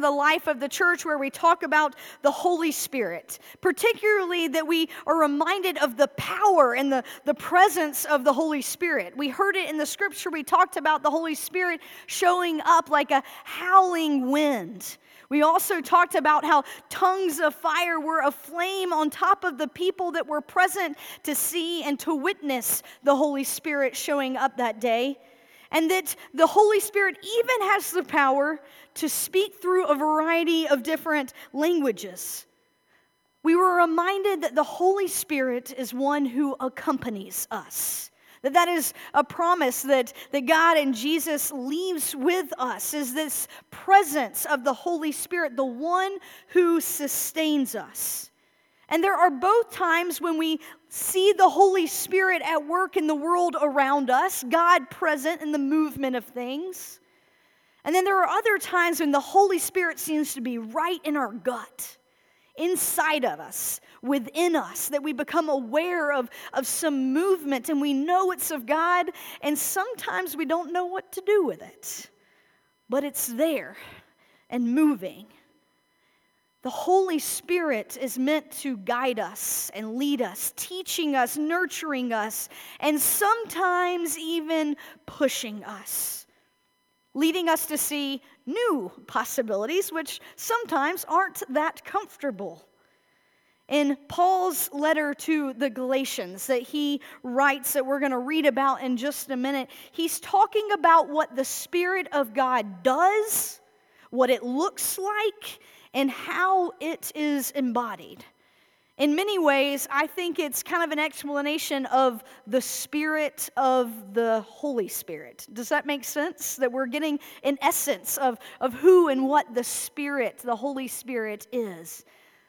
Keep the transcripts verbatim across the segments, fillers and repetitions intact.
in the life of the church where we talk about the Holy Spirit, particularly that we are reminded of the power and the, the presence of the Holy Spirit. We heard it in the scripture. We talked about the Holy Spirit showing up like a howling wind. We also talked about how tongues of fire were a flame on top of the people that were present to see and to witness the Holy Spirit showing up that day. And that the Holy Spirit even has the power to speak through a variety of different languages. We were reminded that the Holy Spirit is one who accompanies us. That that is a promise that, that God and Jesus leaves with us, is this presence of the Holy Spirit, the one who sustains us. And there are both times when we see the Holy Spirit at work in the world around us, God present in the movement of things. And then there are other times when the Holy Spirit seems to be right in our gut, inside of us, within us, that we become aware of, of some movement and we know it's of God, and sometimes we don't know what to do with it. But it's there and moving. The Holy Spirit is meant to guide us and lead us, teaching us, nurturing us, and sometimes even pushing us, leading us to see new possibilities, which sometimes aren't that comfortable. In Paul's letter to the Galatians that he writes, that we're going to read about in just a minute, he's talking about what the Spirit of God does, what it looks like, and how it is embodied. In many ways, I think it's kind of an explanation of the Spirit of the Holy Spirit. Does that make sense? That we're getting an essence of, of who and what the Spirit, the Holy Spirit is.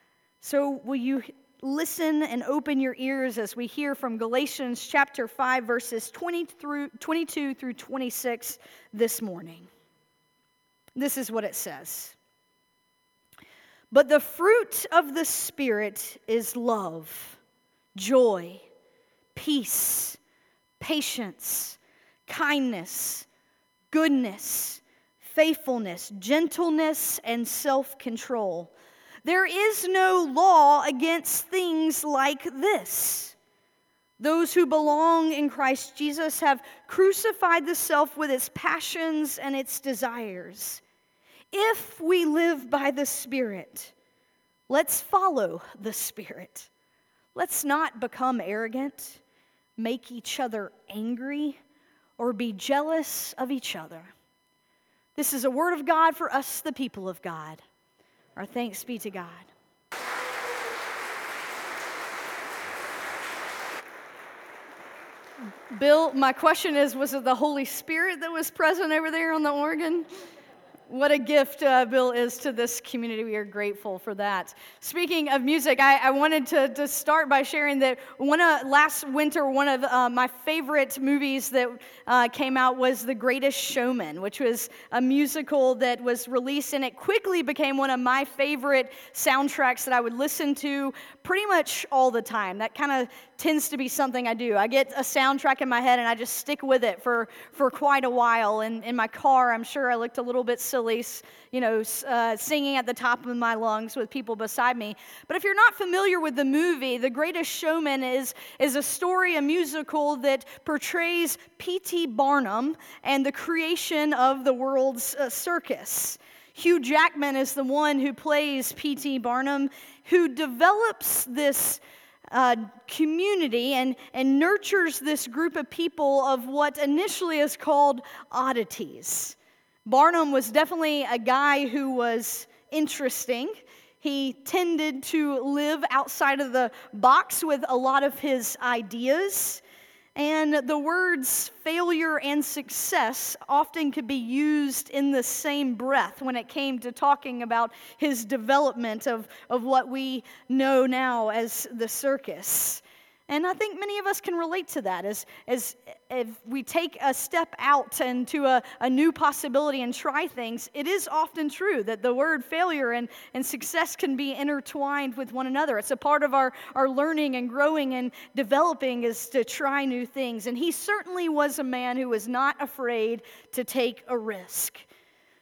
So will you listen and open your ears as we hear from Galatians chapter five, verses twenty through twenty-two through twenty-six this morning. This is what it says. But the fruit of the Spirit is love, joy, peace, patience, kindness, goodness, faithfulness, gentleness, and self-control. There is no law against things like this. Those who belong in Christ Jesus have crucified the self with its passions and its desires. If we live by the Spirit, let's follow the Spirit. Let's not become arrogant, make each other angry, or be jealous of each other. This is a word of God for us, the people of God. Our thanks be to God. Bill, my question is, was it the Holy Spirit that was present over there on the organ? What a gift uh, Bill is to this community. We are grateful for that. Speaking of music, I, I wanted to, to start by sharing that one of, last winter, one of uh, my favorite movies that uh, came out was The Greatest Showman, which was a musical that was released, and it quickly became one of my favorite soundtracks that I would listen to pretty much all the time. That kind of tends to be something I do. I get a soundtrack in my head and I just stick with it for, for quite a while. And in my car, I'm sure I looked a little bit silly, you know, uh, singing at the top of my lungs with people beside me. But if you're not familiar with the movie, The Greatest Showman is, is a story, a musical that portrays P T Barnum and the creation of the world's uh, circus. Hugh Jackman is the one who plays P T Barnum, who develops this Uh, community and, and nurtures this group of people of what initially is called oddities. Barnum was definitely a guy who was interesting. He tended to live outside of the box with a lot of his ideas. And the words failure and success often could be used in the same breath when it came to talking about his development of, of what we know now as the circus. And I think many of us can relate to that as, as if we take a step out into a, a new possibility and try things. It is often true that the word failure and, and success can be intertwined with one another. It's a part of our, our learning and growing and developing is to try new things. And he certainly was a man who was not afraid to take a risk.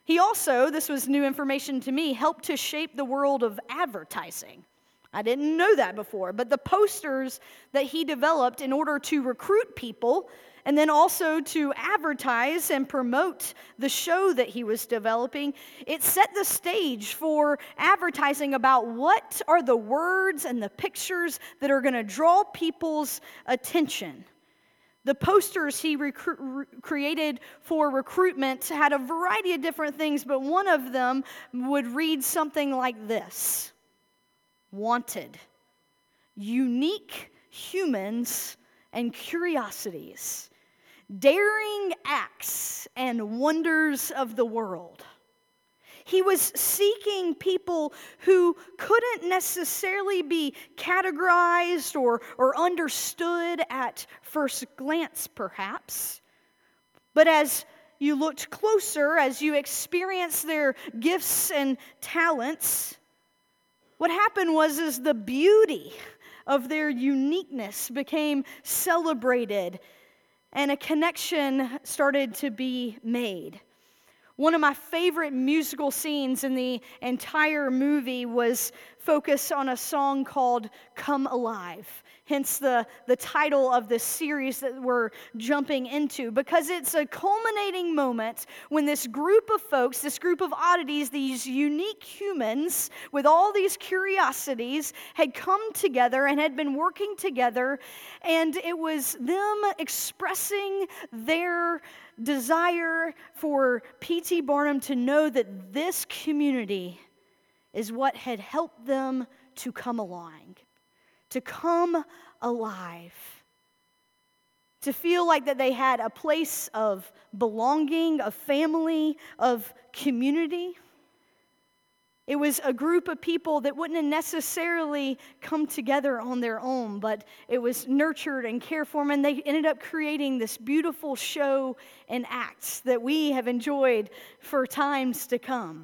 He also, this was new information to me, helped to shape the world of advertising. I didn't know that before, but the posters that he developed in order to recruit people and then also to advertise and promote the show that he was developing, it set the stage for advertising about what are the words and the pictures that are going to draw people's attention. The posters he recru- re- created for recruitment had a variety of different things, but one of them would read something like this: Wanted, unique humans and curiosities, daring acts and wonders of the world. He was seeking people who couldn't necessarily be categorized or, or understood at first glance, perhaps. But as you looked closer, as you experienced their gifts and talents, what happened was is the beauty of their uniqueness became celebrated and a connection started to be made. One of my favorite musical scenes in the entire movie was focused on a song called Come Alive, hence the, the title of the series that we're jumping into, because it's a culminating moment when this group of folks, this group of oddities, these unique humans with all these curiosities had come together and had been working together, and it was them expressing their desire for P T Barnum to know that this community is what had helped them to come along, to come alive, to feel like that they had a place of belonging, of family, of community. It was a group of people that wouldn't have necessarily come together on their own, but it was nurtured and cared for them, and they ended up creating this beautiful show and acts that we have enjoyed for times to come.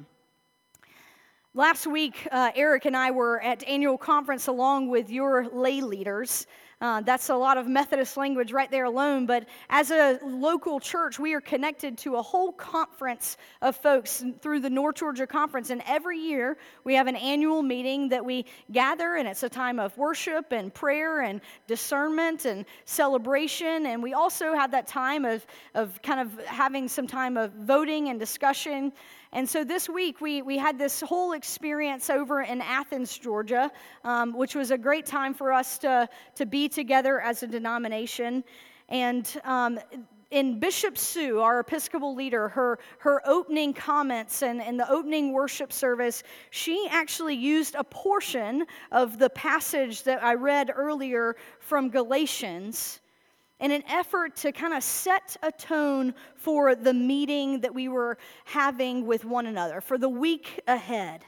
Last week, uh, Eric and I were at annual conference along with your lay leaders. Uh, that's a lot of Methodist language right there alone, but as a local church, we are connected to a whole conference of folks through the North Georgia Conference, and every year we have an annual meeting that we gather, and it's a time of worship and prayer and discernment and celebration, and we also have that time of, of kind of having some time of voting and discussion. And so this week, we, we had this whole experience over in Athens, Georgia, um, which was a great time for us to, to be together as a denomination. And um, in Bishop Sue, our Episcopal leader, her, her opening comments and, and the opening worship service, she actually used a portion of the passage that I read earlier from Galatians in an effort to kind of set a tone for the meeting that we were having with one another, for the week ahead.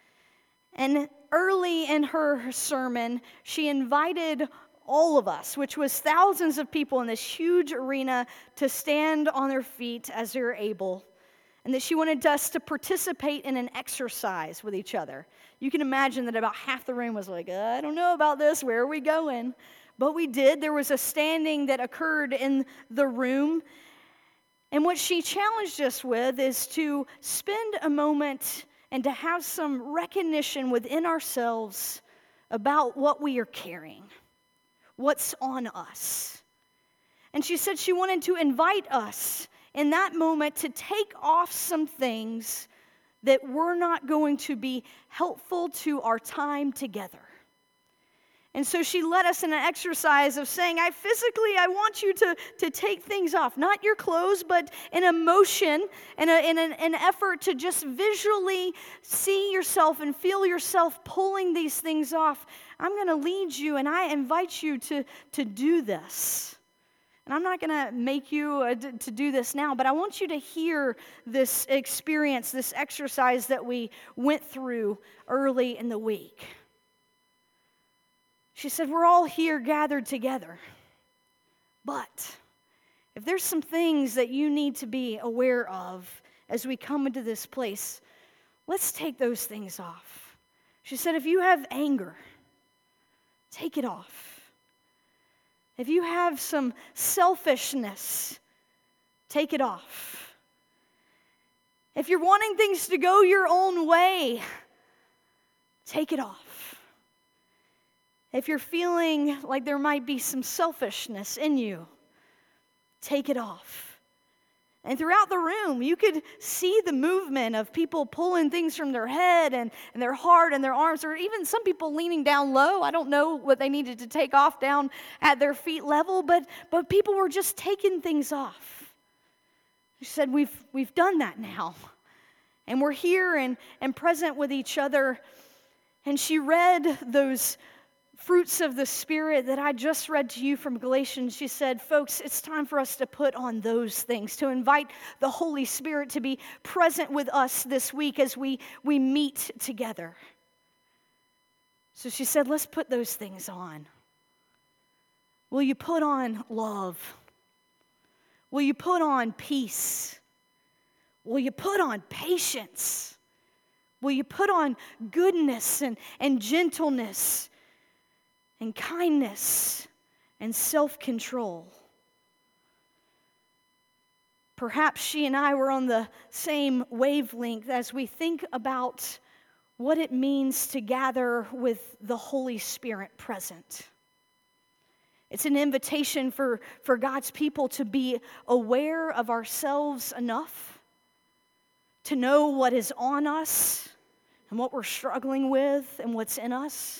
And early in her sermon, she invited all of us, which was thousands of people in this huge arena, to stand on their feet as they're able, and that she wanted us to participate in an exercise with each other. You can imagine that about half the room was like, I don't know about this, where are we going? But we did. There was a standing that occurred in the room. And what she challenged us with is to spend a moment and to have some recognition within ourselves about what we are carrying, what's on us. And she said she wanted to invite us in that moment to take off some things that were not going to be helpful to our time together. And so she led us in an exercise of saying, I physically, I want you to, to take things off, not your clothes, but in a motion, in, a, in an, an effort to just visually see yourself and feel yourself pulling these things off. I'm going to lead you, and I invite you to, to do this. And I'm not going to make you uh, d- to do this now, but I want you to hear this experience, this exercise that we went through early in the week. She said, we're all here gathered together, but if there's some things that you need to be aware of as we come into this place, let's take those things off. She said, if you have anger, take it off. If you have some selfishness, take it off. If you're wanting things to go your own way, take it off. If you're feeling like there might be some selfishness in you, take it off. And throughout the room, you could see the movement of people pulling things from their head and, and their heart and their arms, or even some people leaning down low. I don't know what they needed to take off down at their feet level, but, but people were just taking things off. She said, we've, we've done that now. And we're here and, and present with each other. And she read those fruits of the Spirit that I just read to you from Galatians. She said, folks, it's time for us to put on those things, to invite the Holy Spirit to be present with us this week as we, we meet together. So she said, let's put those things on. Will you put on love? Will you put on peace? Will you put on patience? Will you put on goodness and, and gentleness and kindness and self-control? Perhaps she and I were on the same wavelength as we think about what it means to gather with the Holy Spirit present. It's an invitation for, for God's people to be aware of ourselves enough to know what is on us and what we're struggling with and what's in us.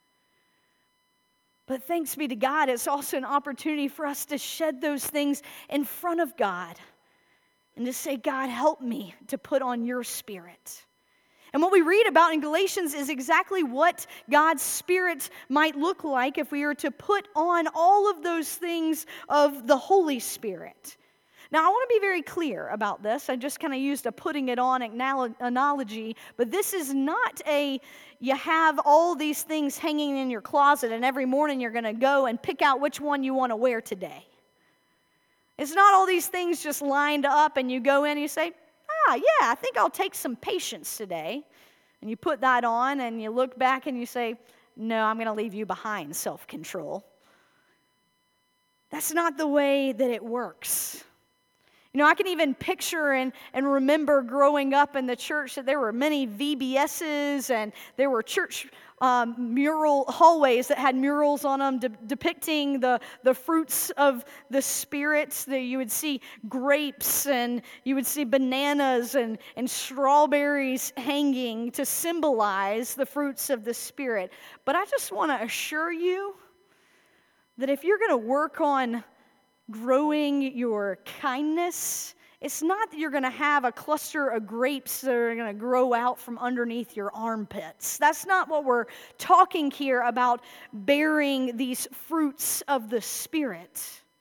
But thanks be to God, it's also an opportunity for us to shed those things in front of God and to say, God, help me to put on your Spirit. And what we read about in Galatians is exactly what God's Spirit might look like if we were to put on all of those things of the Holy Spirit. Now, I want to be very clear about this. I just kind of used a putting it on analogy, but this is not a, you have all these things hanging in your closet and every morning you're going to go and pick out which one you want to wear today. It's not all these things just lined up and you go in and you say, ah, yeah, I think I'll take some patience today. And you put that on and you look back and you say, no, I'm going to leave you behind, self-control. That's not the way that it works. You know, I can even picture and, and remember growing up in the church that there were many V B S's and there were church um, mural hallways that had murals on them de- depicting the, the fruits of the Spirit. That you would see grapes and you would see bananas and, and strawberries hanging to symbolize the fruits of the Spirit. But I just want to assure you that if you're going to work on growing your kindness, it's not that you're going to have a cluster of grapes that are going to grow out from underneath your armpits. That's not what we're talking here about, bearing these fruits of the Spirit.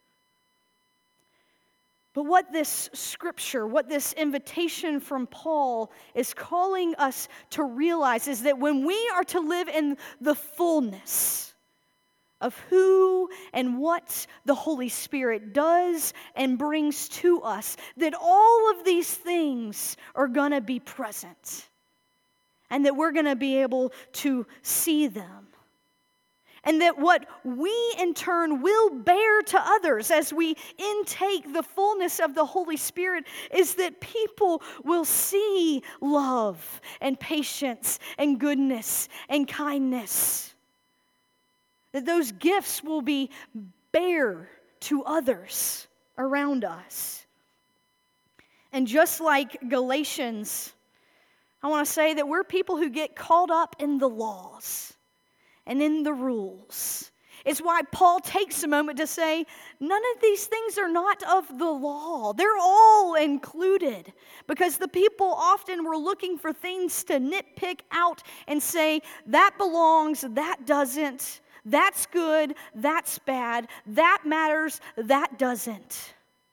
But what this scripture, what this invitation from Paul is calling us to realize is that when we are to live in the fullness of who and what the Holy Spirit does and brings to us, that all of these things are going to be present and that we're going to be able to see them. And that what we in turn will bear to others as we intake the fullness of the Holy Spirit is that people will see love and patience and goodness and kindness. That those gifts will be bare to others around us. And just like Galatians, I want to say that we're people who get caught up in the laws and in the rules. It's why Paul takes a moment to say, none of these things are not of the law. They're all included. Because the people often were looking for things to nitpick out and say, that belongs, that doesn't. That's good, that's bad, that matters, that doesn't.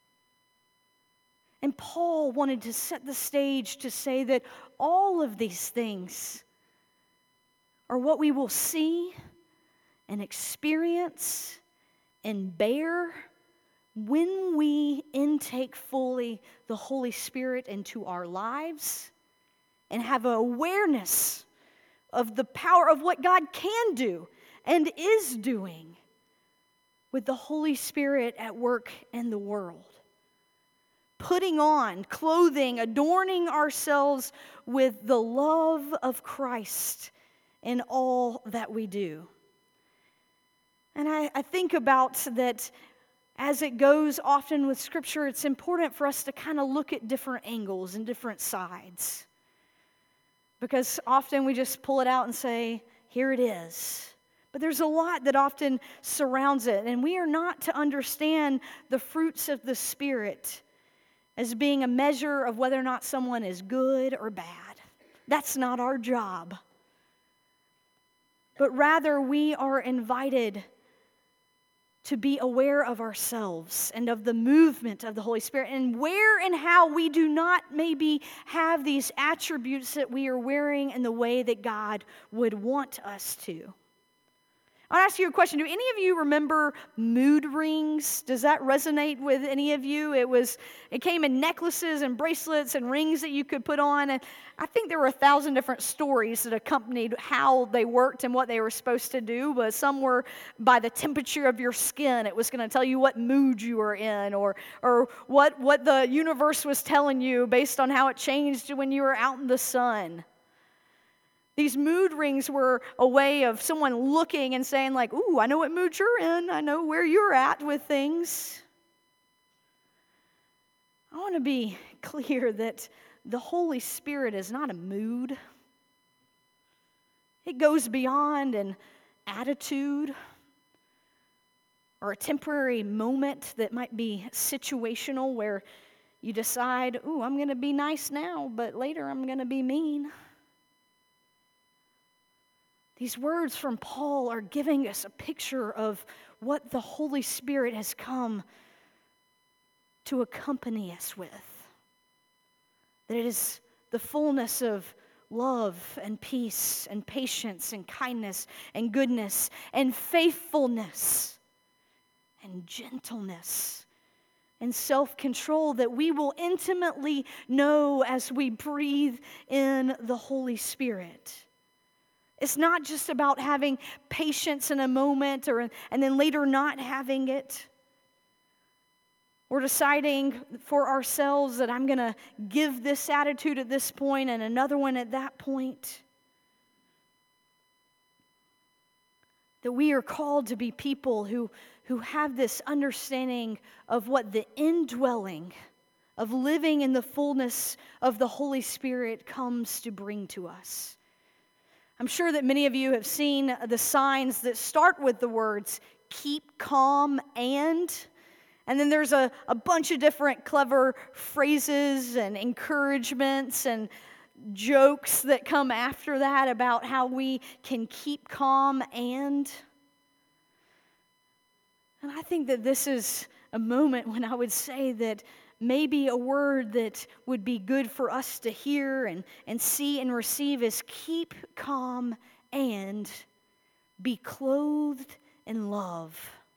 And Paul wanted to set the stage to say that all of these things are what we will see and experience and bear when we intake fully the Holy Spirit into our lives and have an awareness of the power of what God can do and is doing with the Holy Spirit at work in the world. putting on, clothing, adorning ourselves with the love of Christ in all that we do. And I, I think about that as it goes often with Scripture, it's important for us to kind of look at different angles and different sides. Because often we just pull it out and say, here it is. But there's a lot that often surrounds it, and we are not to understand the fruits of the Spirit as being a measure of whether or not someone is good or bad. That's not our job. But rather, we are invited to be aware of ourselves and of the movement of the Holy Spirit, and where and how we do not maybe have these attributes that we are wearing in the way that God would want us to. I'll ask you a question. Do any of you remember mood rings? Does that resonate with any of you? It was, it came in necklaces and bracelets and rings that you could put on. And I think there were a thousand different stories that accompanied how they worked and what they were supposed to do. But some were by the temperature of your skin. It was going to tell you what mood you were in, or or what, what the universe was telling you based on how it changed when you were out in the sun. These mood rings were a way of someone looking and saying like, ooh, I know what mood you're in. I know where you're at with things. I want to be clear that the Holy Spirit is not a mood. It goes beyond an attitude or a temporary moment that might be situational where you decide, ooh, I'm going to be nice now, but later I'm going to be mean. These words from Paul are giving us a picture of what the Holy Spirit has come to accompany us with. That it is the fullness of love and peace and patience and kindness and goodness and faithfulness and gentleness and self-control that we will intimately know as we breathe in the Holy Spirit. It's not just about having patience in a moment or and then later not having it. We're deciding for ourselves that I'm going to give this attitude at this point and another one at that point. That we are called to be people who, who have this understanding of what the indwelling of living in the fullness of the Holy Spirit comes to bring to us. I'm sure that many of you have seen the signs that start with the words, keep calm and, and then there's a, a bunch of different clever phrases and encouragements and jokes that come after that about how we can keep calm and. And I think that this is a moment when I would say that maybe a word that would be good for us to hear and, and see and receive is keep calm and be clothed in love.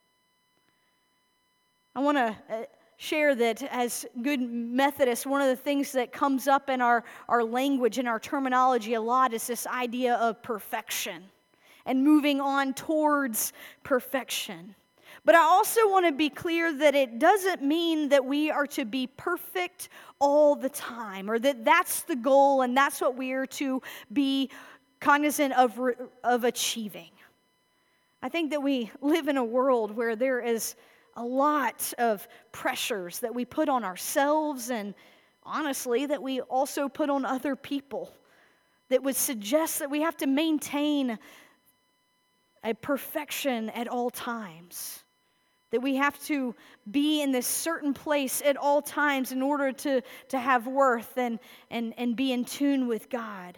I want to uh, share that as good Methodists, one of the things that comes up in our, our language and our terminology a lot is this idea of perfection and moving on towards perfection. But I also want to be clear that it doesn't mean that we are to be perfect all the time, or that that's the goal and that's what we are to be cognizant of, of achieving. I think that we live in a world where there is a lot of pressures that we put on ourselves and honestly that we also put on other people that would suggest that we have to maintain a perfection at all times. That we have to be in this certain place at all times in order to, to have worth and, and, and be in tune with God.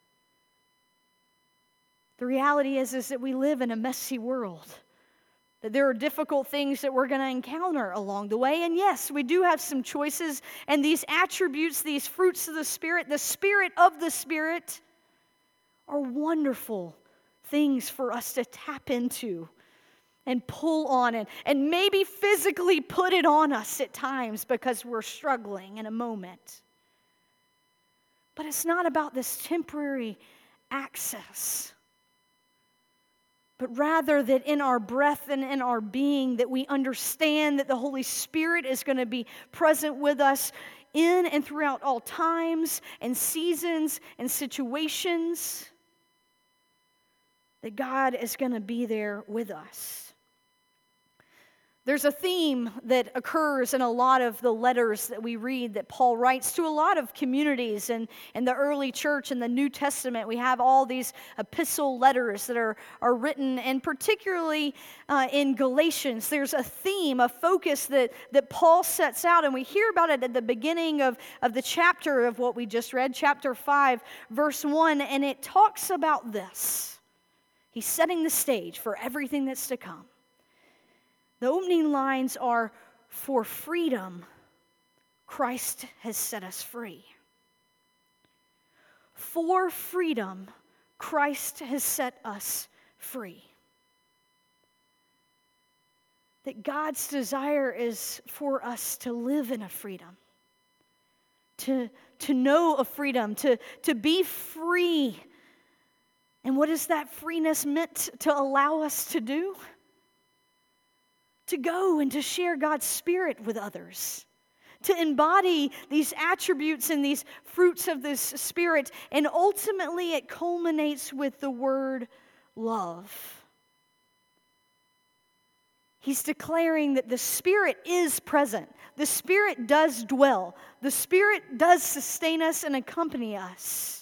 The reality is, is that we live in a messy world. That there are difficult things that we're going to encounter along the way. And yes, we do have some choices. And these attributes, these fruits of the Spirit, the Spirit of the Spirit, are wonderful things for us to tap into and pull on it, and maybe physically put it on us at times because we're struggling in a moment. But it's not about this temporary access. but rather that in our breath and in our being that we understand that the Holy Spirit is going to be present with us in and throughout all times and seasons and situations, that God is going to be there with us. There's a theme that occurs in a lot of the letters that we read that Paul writes to a lot of communities. And in the early church in the New Testament, we have all these epistle letters that are, are written, and particularly uh, in Galatians, there's a theme, a focus that, that Paul sets out, and we hear about it at the beginning of, of the chapter of what we just read, chapter five, verse one, and it talks about this. He's setting the stage for everything that's to come. The opening lines are, "For freedom, Christ has set us free." For freedom, Christ has set us free. That God's desire is for us to live in a freedom, to, to know a freedom, to, to be free. And what is that freeness meant to allow us to do? To go and to share God's Spirit with others, to embody these attributes and these fruits of this Spirit, and ultimately it culminates with the word love. He's declaring that the Spirit is present. The Spirit does dwell. The Spirit does sustain us and accompany us.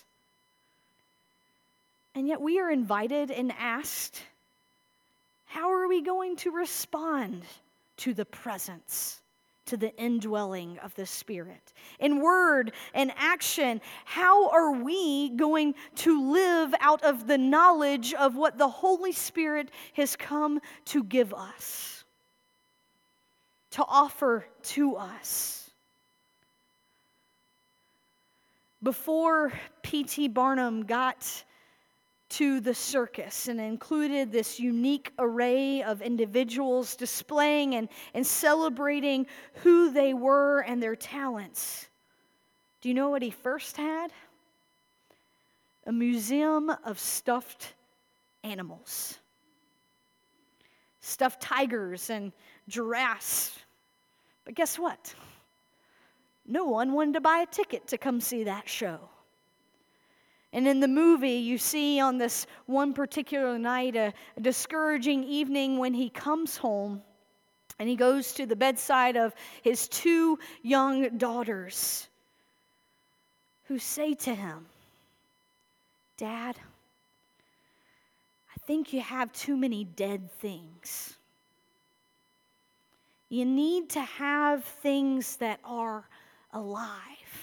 And yet we are invited and asked, how are we going to respond to the presence, to the indwelling of the Spirit? In word and action, how are we going to live out of the knowledge of what the Holy Spirit has come to give us, to offer to us? Before P T Barnum got to the circus and included this unique array of individuals displaying and, and celebrating who they were and their talents, do you know what he first had? A museum of stuffed animals. Stuffed tigers and giraffes. But guess what? No one wanted to buy a ticket to come see that show. And in the movie, you see on this one particular night a, a discouraging evening when he comes home and he goes to the bedside of his two young daughters who say to him, "Dad, I think you have too many dead things. You need to have things that are alive.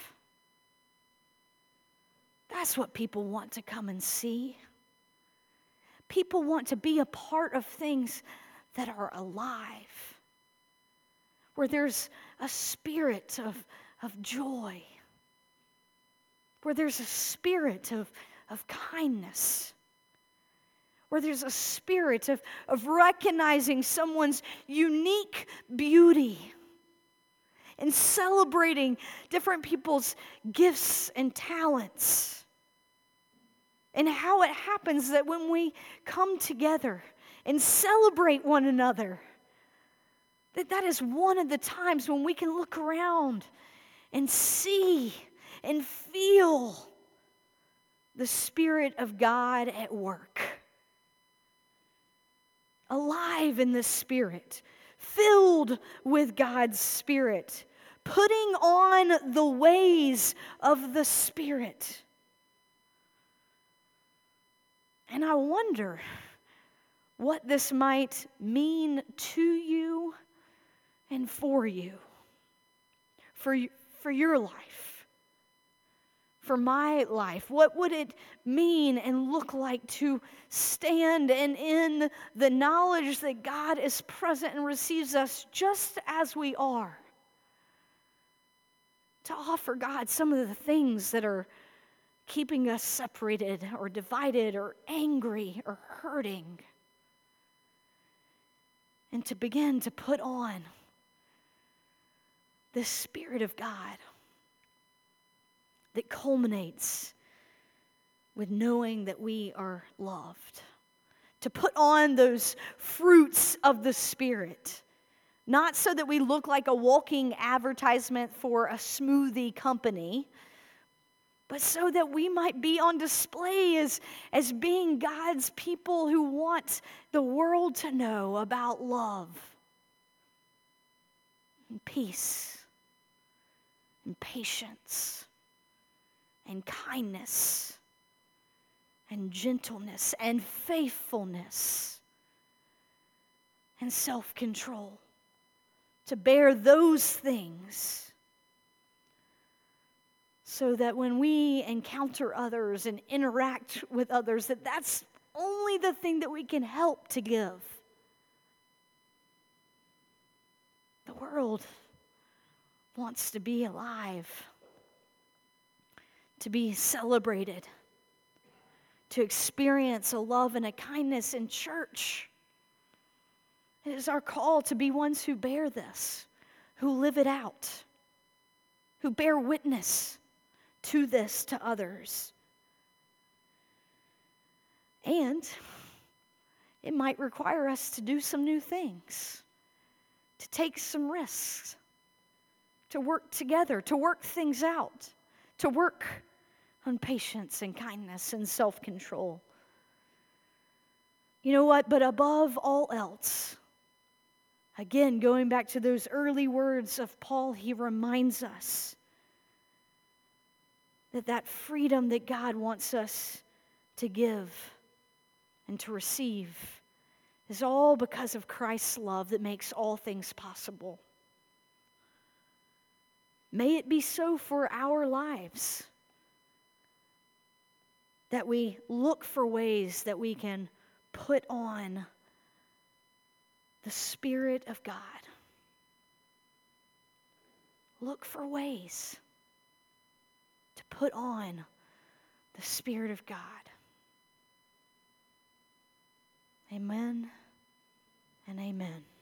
That's what people want to come and see. People want to be a part of things that are alive, where there's a spirit of, of joy, where there's a spirit of, of kindness, where there's a spirit of, of recognizing someone's unique beauty and celebrating different people's gifts and talents. And how it happens that when we come together and celebrate one another, that that is one of the times when we can look around and see and feel the Spirit of God at work. Alive in the Spirit, filled with God's Spirit, putting on the ways of the Spirit. And I wonder what this might mean to you and for you, for, for your life, for my life. What would it mean and look like to stand and in the knowledge that God is present and receives us just as we are? To offer God some of the things that are keeping us separated or divided or angry or hurting. And to begin to put on the Spirit of God that culminates with knowing that we are loved. to put on those fruits of the Spirit. Not so that we look like a walking advertisement for a smoothie company, but so that we might be on display as, as being God's people who want the world to know about love and peace and patience and kindness and gentleness and faithfulness and self-control. To bear those things so that when we encounter others and interact with others, that that's only the thing that we can help to give. The world wants to be alive, to be celebrated, to experience a love and a kindness in church. It is our call to be ones who bear this, who live it out, who bear witness to this to others. And it might require us to do some new things, to take some risks, to work together, to work things out, to work on patience and kindness and self-control. You know what? But above all else, again, going back to those early words of Paul, he reminds us that that freedom that God wants us to give and to receive is all because of Christ's love that makes all things possible. May it be so for our lives, that we look for ways that we can put on the Spirit of God. Look for ways to put on the Spirit of God. Amen and amen.